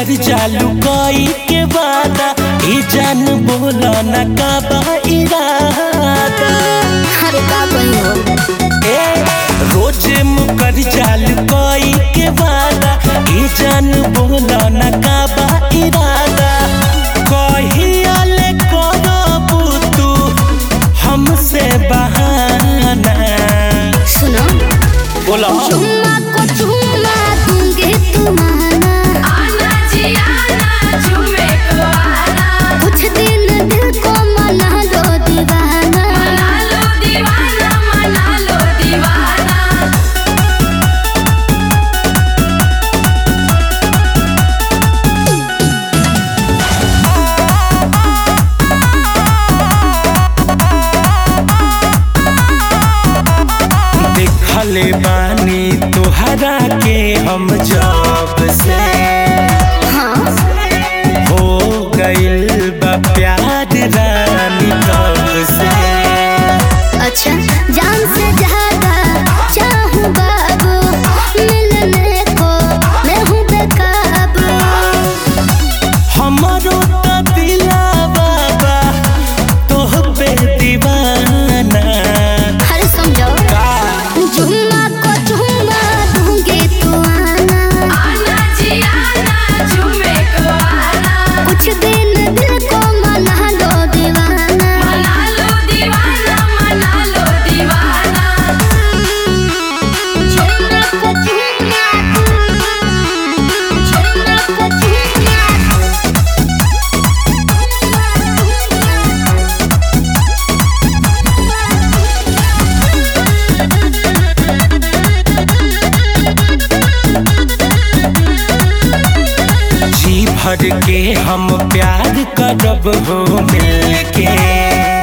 मुकर जालू कोई के वादा ए जान बोला न का बा इरादा। अरे का कही हो ए रोज मुकर जालू कोई के वादा ए जान बोला न का बा इरादा। कहिया ले करबू तू हमसे बहाना। सुनो बोला चुम्मा को चुम्मा दूंगी तुम्हारा आना जी आना झूमे को आना। कुछ दिन दिल को मना लो दीवाना। मना लो दीवाना मना लो दीवाना। देखले बानी तोहरा के हम जब से हाँ हो गइल बा प्यार रानी तब से। अच्छा जान से ज्यादा चाहूँ बाबू मिलने को मैं हूँ बेकाबू। हमरो त दिलावा बा तोह पे दीवाना। अरे समझो का चुम्मा को चुम्मा दूंगी तू आना। आना जी आना झूमे को आना। कुछ दिन दिल को मना लो दीवाना। मना लो दीवाना मना लो दीवाना। चुम्मा को चुम्मा चुम्मा को चुम्मा। जी भर के हम प्यार करब हो मिलके।